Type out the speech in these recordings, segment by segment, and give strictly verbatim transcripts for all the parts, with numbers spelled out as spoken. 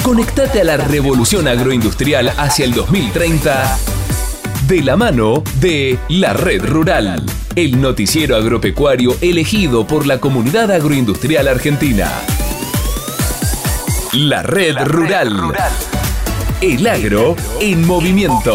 Conectate a la revolución agroindustrial hacia el dos mil treinta de la mano de La Red Rural, el noticiero agropecuario elegido por la comunidad agroindustrial argentina. La Red, la Rural. Red Rural. El agro en movimiento.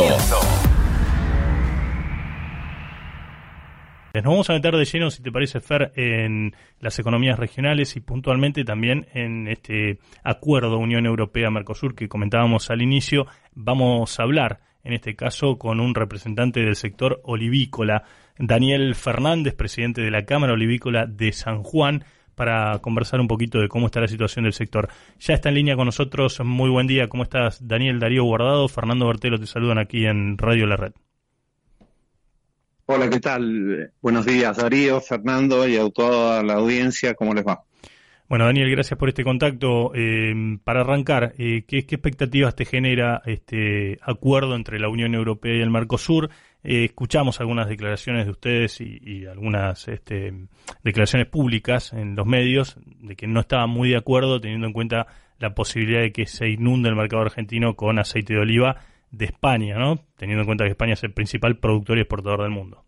Nos vamos a meter de lleno, si te parece, Fer, en las economías regionales y puntualmente también en este acuerdo Unión Europea-Mercosur que comentábamos al inicio. Vamos a hablar, en este caso, con un representante del sector olivícola, Daniel Fernández, presidente de la Cámara Olivícola de San Juan, para conversar un poquito de cómo está la situación del sector. Ya está en línea con nosotros. Muy buen día. ¿Cómo estás, Daniel? Darío Guardado, Fernando Bertelo te saludan aquí en Radio La Red. Hola, ¿qué tal? Buenos días, Darío, Fernando y a toda la audiencia, ¿cómo les va? Bueno, Daniel, gracias por este contacto. Eh, para arrancar, eh, ¿qué, ¿qué expectativas te genera este acuerdo entre la Unión Europea y el Mercosur? Eh, escuchamos algunas declaraciones de ustedes y, y algunas este, declaraciones públicas en los medios de que no estaban muy de acuerdo, teniendo en cuenta la posibilidad de que se inunde el mercado argentino con aceite de oliva de España, ¿no? Teniendo en cuenta que España es el principal productor y exportador del mundo.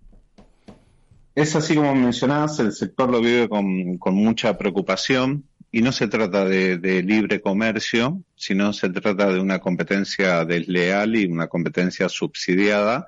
Es así como mencionás, el sector lo vive con, con mucha preocupación y no se trata de, de libre comercio, sino se trata de una competencia desleal y una competencia subsidiada.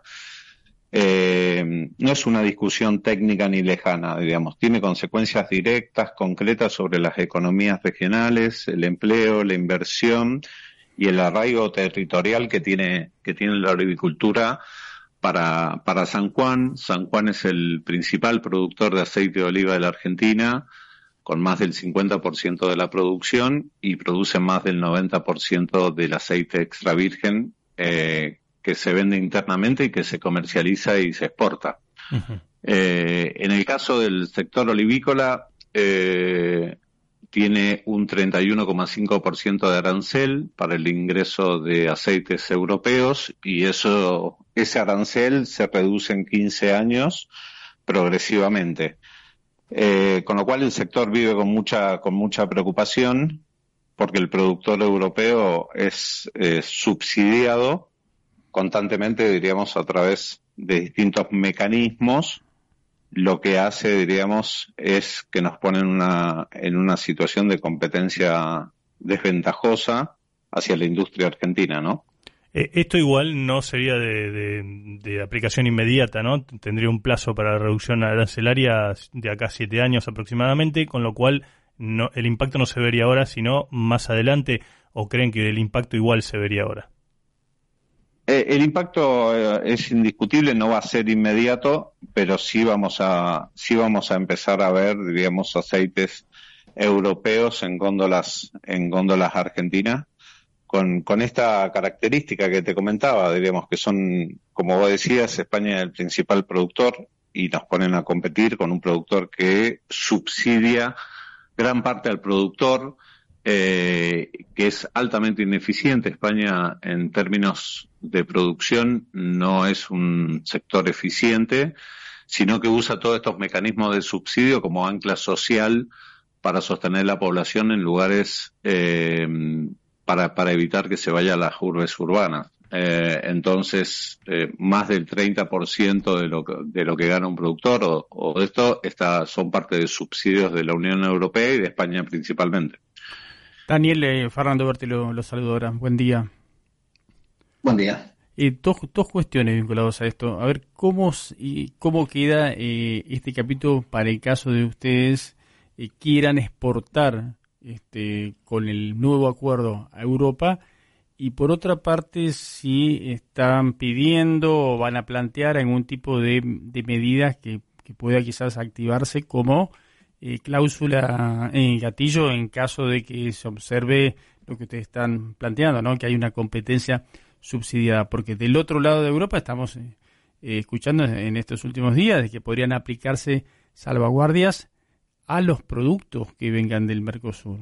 Eh, no es una discusión técnica ni lejana, digamos, tiene consecuencias directas, concretas sobre las economías regionales, el empleo, la inversión y el arraigo territorial que tiene que tiene la olivicultura para para San Juan. San Juan es el principal productor de aceite de oliva de la Argentina, con más del cincuenta por ciento de la producción y produce más del noventa por ciento del aceite extra virgen eh, que se vende internamente y que se comercializa y se exporta. Uh-huh. Eh, en el caso del sector olivícola, eh, tiene un treinta y uno coma cinco por ciento de arancel para el ingreso de aceites europeos y eso ese arancel se reduce en quince años progresivamente. Eh, con lo cual el sector vive con mucha con mucha preocupación porque el productor europeo es eh, subsidiado constantemente, diríamos, a través de distintos mecanismos. Lo que hace, diríamos, es que nos pone en una, en una situación de competencia desventajosa hacia la industria argentina, ¿no? Eh, esto igual no sería de, de, de aplicación inmediata, ¿no? Tendría un plazo para la reducción arancelaria de acá a siete años aproximadamente, con lo cual no, el impacto no se vería ahora, sino más adelante, ¿o creen que el impacto igual se vería ahora? Eh, el impacto eh, es indiscutible, no va a ser inmediato, pero sí vamos a sí vamos a empezar a ver, diríamos, aceites europeos en góndolas en góndolas argentinas con con esta característica que te comentaba, diríamos que son, como vos decías, España es el principal productor y nos ponen a competir con un productor que subsidia gran parte al productor, eh, que es altamente ineficiente. España, en términos de producción, no es un sector eficiente, sino que usa todos estos mecanismos de subsidio como ancla social para sostener la población en lugares eh, para, para evitar que se vaya a las urbes urbanas. Eh, entonces, eh, más del treinta por ciento de lo que, de lo que gana un productor o, o de esto está, son parte de subsidios de la Unión Europea y de España principalmente. Daniel, eh, Fernando Bertelo lo saludo ahora. Buen día. Buen día. Eh, dos, dos cuestiones vinculadas a esto. A ver, ¿cómo, y cómo queda eh, este capítulo para el caso de ustedes eh, quieran exportar este, con el nuevo acuerdo a Europa? Y por otra parte, si están pidiendo o van a plantear algún tipo de, de medidas que, que pueda quizás activarse como eh, cláusula en gatillo en caso de que se observe lo que ustedes están planteando, ¿no? Que hay una competencia subsidiada, porque del otro lado de Europa estamos eh, eh, escuchando en estos últimos días de que podrían aplicarse salvaguardias a los productos que vengan del Mercosur.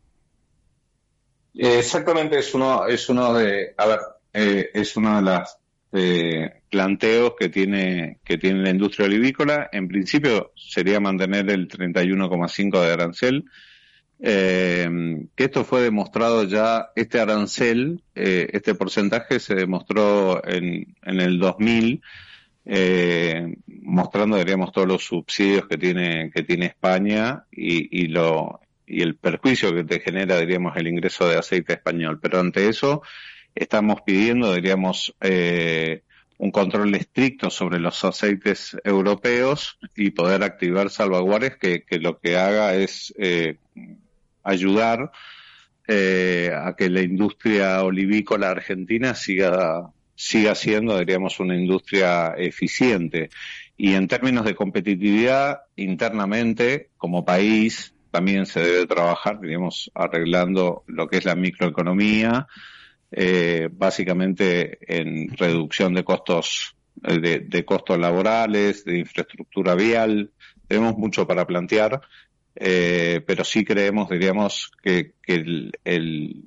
Exactamente, es uno es uno de a ver eh, es uno de los eh, planteos que tiene que tiene la industria olivícola. En principio sería mantener el treinta y uno coma cinco de arancel. eh, que esto fue demostrado ya, este arancel, eh, este porcentaje se demostró en, en el dos mil, eh, mostrando, diríamos, todos los subsidios que tiene, que tiene España y, y lo, y el perjuicio que te genera, diríamos, el ingreso de aceite español. Pero ante eso, estamos pidiendo, diríamos, eh, un control estricto sobre los aceites europeos y poder activar salvaguardias que, que lo que haga es eh, ayudar eh, a que la industria olivícola argentina siga siga siendo, diríamos, una industria eficiente. Y en términos de competitividad, internamente, como país, también se debe trabajar, diríamos, arreglando lo que es la microeconomía, eh, básicamente en reducción de costos, de, de costos laborales, de infraestructura vial. Tenemos mucho para plantear, eh, pero sí creemos, diríamos, que, que el, el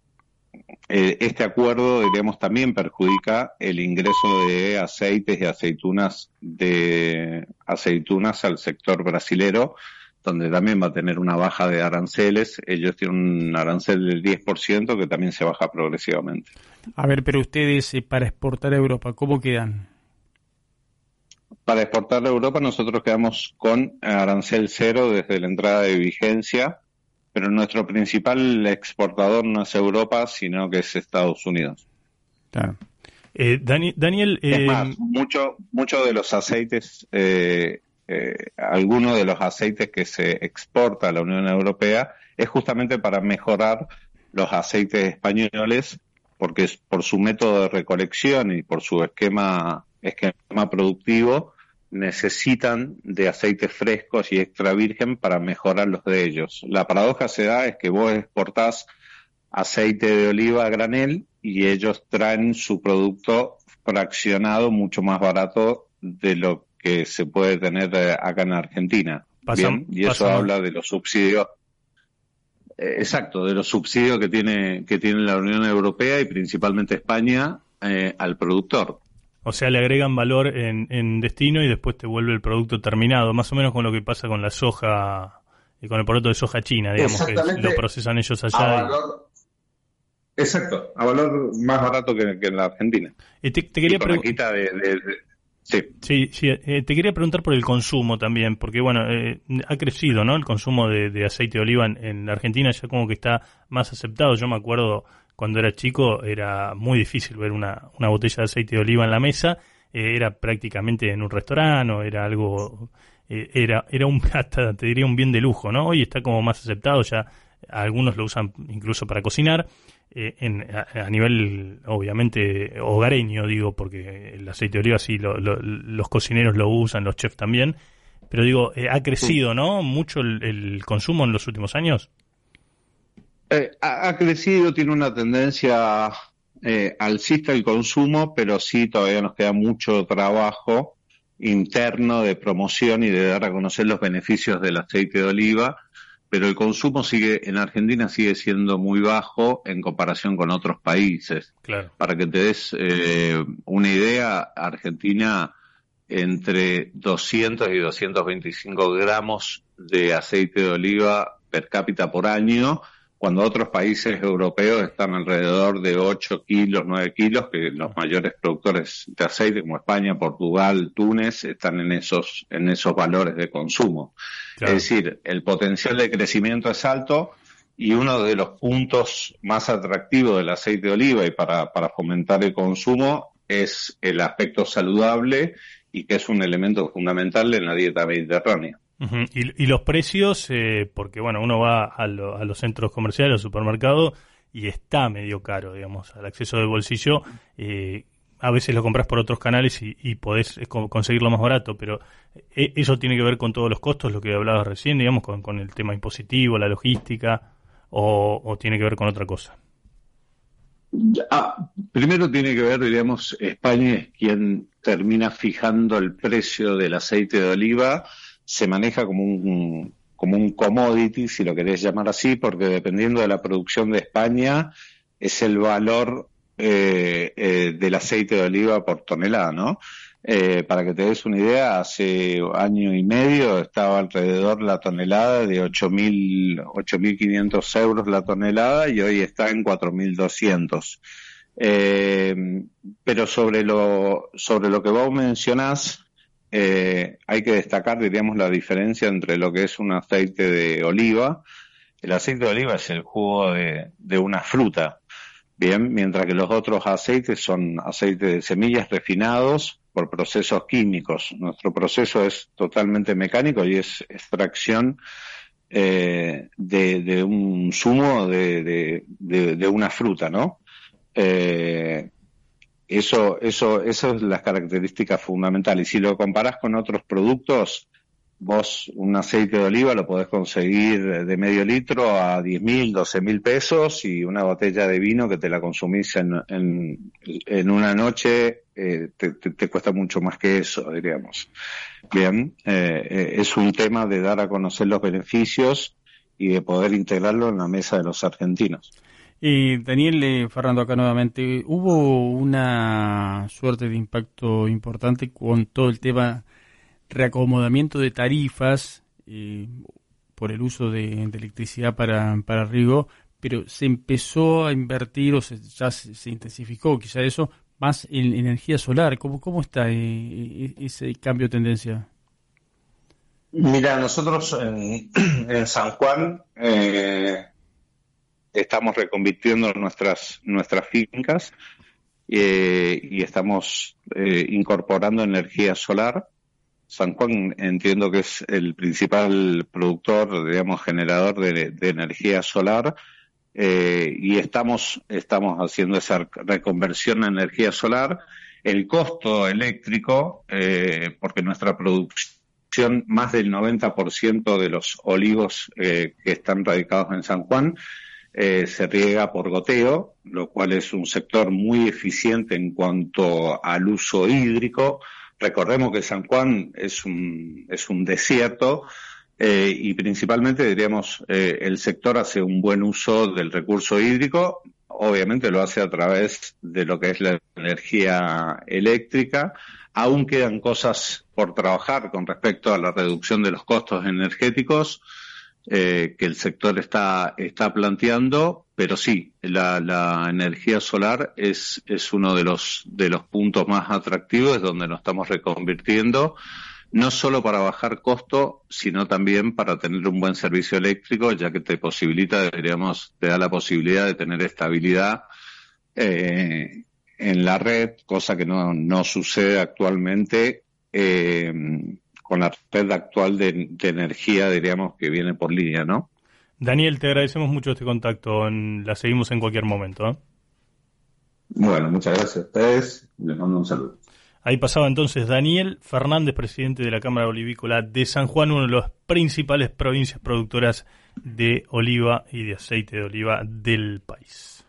este acuerdo, diríamos, también perjudica el ingreso de aceites y aceitunas de aceitunas al sector brasilero, donde también va a tener una baja de aranceles. Ellos tienen un arancel del diez por ciento que también se baja progresivamente. A ver, pero ustedes, eh, para exportar a Europa, ¿cómo quedan? Para exportar a Europa nosotros quedamos con arancel cero desde la entrada de vigencia, pero nuestro principal exportador no es Europa, sino que es Estados Unidos. Claro. Eh, Dani, Daniel... Eh... Es más, mucho, mucho de los aceites, eh, eh, algunos de los aceites que se exporta a la Unión Europea es justamente para mejorar los aceites españoles, porque es por su método de recolección y por su esquema, esquema productivo, necesitan de aceites frescos y extra virgen para mejorar los de ellos. La paradoja se da es que vos exportás aceite de oliva a granel y ellos traen su producto fraccionado mucho más barato de lo que se puede tener acá en Argentina. Pasan, Bien, y eso pasan. habla de los subsidios, eh, exacto, de los subsidios que tiene que tiene la Unión Europea y principalmente España eh, al productor. O sea, le agregan valor en, en destino y después te vuelve el producto terminado, más o menos con lo que pasa con la soja y con el poroto de soja china, digamos, que lo procesan ellos allá. A valor, y... Exacto, a valor más barato que, que en la Argentina. Y te, te quería preguntar. De, de, de... Sí, sí, sí eh, te quería preguntar por el consumo también, porque bueno, eh, ha crecido, ¿no? El consumo de, de aceite de oliva en, en la Argentina ya como que está más aceptado. Yo me acuerdo cuando era chico era muy difícil ver una, una botella de aceite de oliva en la mesa, eh, era prácticamente en un restaurante, o era algo, eh, era era un hasta te diría un bien de lujo, ¿no? Hoy está como más aceptado, ya algunos lo usan incluso para cocinar, eh, en, a, a nivel obviamente hogareño, digo, porque el aceite de oliva sí, lo, lo, los cocineros lo usan, los chefs también, pero digo, eh, ha crecido, ¿no? Mucho el, el consumo en los últimos años. Eh, ha, ha crecido, tiene una tendencia eh, alcista el consumo, pero sí todavía nos queda mucho trabajo interno de promoción y de dar a conocer los beneficios del aceite de oliva, pero el consumo sigue en Argentina sigue siendo muy bajo en comparación con otros países. Claro. Para que te des eh, una idea, Argentina entre doscientos y doscientos veinticinco gramos de aceite de oliva per cápita por año, cuando otros países europeos están alrededor de ocho kilos, nueve kilos, que los mayores productores de aceite como España, Portugal, Túnez, están en esos, en esos valores de consumo. Claro. Es decir, el potencial de crecimiento es alto y uno de los puntos más atractivos del aceite de oliva y para, para fomentar el consumo es el aspecto saludable y que es un elemento fundamental en la dieta mediterránea. Uh-huh. Y, y los precios, eh, porque bueno, uno va a, lo, a los centros comerciales, al supermercado, y está medio caro, digamos, al acceso del bolsillo. Eh, a veces lo compras por otros canales y, y podés conseguirlo más barato, pero eh, eso tiene que ver con todos los costos, lo que hablabas recién, digamos, con, con el tema impositivo, la logística, o, o tiene que ver con otra cosa. Ah, primero tiene que ver, diríamos, España es quien termina fijando el precio del aceite de oliva. Se maneja como un como un commodity, si lo querés llamar así, porque dependiendo de la producción de España es el valor eh, eh, del aceite de oliva por tonelada, ¿no? Eh, para que te des una idea, hace año y medio estaba alrededor la tonelada de ocho mil quinientos euros la tonelada y hoy está en cuatro mil doscientos. Eh, pero sobre lo, sobre lo que vos mencionás, eh, hay que destacar, diríamos, la diferencia entre lo que es un aceite de oliva. El aceite de oliva es el jugo de, de una fruta, bien, mientras que los otros aceites son aceites de semillas refinados por procesos químicos. Nuestro proceso es totalmente mecánico y es extracción eh, de, de un zumo de, de, de, de una fruta, ¿no? Eh, eso, eso, eso es las características fundamentales. Y si lo comparás con otros productos, vos un aceite de oliva lo podés conseguir de medio litro a diez mil, doce mil pesos, y una botella de vino que te la consumís en, en, en una noche eh, te, te, te cuesta mucho más que eso, diríamos. Bien, eh, eh, es un tema de dar a conocer los beneficios y de poder integrarlo en la mesa de los argentinos. Eh, Daniel, eh, Fernando acá nuevamente, hubo una suerte de impacto importante con todo el tema reacomodamiento de tarifas eh, por el uso de, de electricidad para, para riego, pero se empezó a invertir o se, ya se, se intensificó quizá eso más en energía solar. ¿Cómo, cómo está eh, ese cambio de tendencia? Mira, nosotros en, en San Juan eh, estamos reconvirtiendo nuestras nuestras fincas eh, y estamos eh, incorporando energía solar. San Juan entiendo que es el principal productor, digamos, generador de, de energía solar, eh, y estamos estamos haciendo esa reconversión a energía solar. El costo eléctrico, eh, porque nuestra producción, más del noventa por ciento de los olivos eh, que están radicados en San Juan, eh, se riega por goteo, lo cual es un sector muy eficiente en cuanto al uso hídrico. Recordemos que San Juan es un, es un desierto eh, y principalmente, diríamos, eh, el sector hace un buen uso del recurso hídrico. Obviamente lo hace a través de lo que es la energía eléctrica. Aún quedan cosas por trabajar con respecto a la reducción de los costos energéticos eh, que el sector está, está planteando. Pero sí, la, la energía solar es, es uno de los, de los puntos más atractivos, es donde nos estamos reconvirtiendo, no solo para bajar costo, sino también para tener un buen servicio eléctrico, ya que te posibilita, diríamos, te da la posibilidad de tener estabilidad eh, en la red, cosa que no, no sucede actualmente eh, con la red actual de, de energía, diríamos, que viene por línea, ¿no? Daniel, te agradecemos mucho este contacto. En, la seguimos en cualquier momento, ¿eh? Bueno, muchas gracias a ustedes. Les mando un saludo. Ahí pasaba entonces Daniel Fernández, presidente de la Cámara Olivícola de San Juan, una de las principales provincias productoras de oliva y de aceite de oliva del país.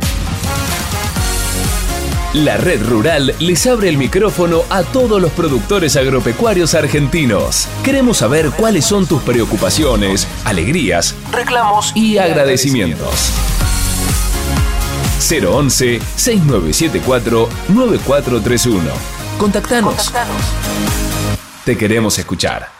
La Red Rural les abre el micrófono a todos los productores agropecuarios argentinos. Queremos saber cuáles son tus preocupaciones, alegrías, reclamos y agradecimientos. cero once, seis nueve siete cuatro, nueve cuatro tres uno. Contactanos. Te queremos escuchar.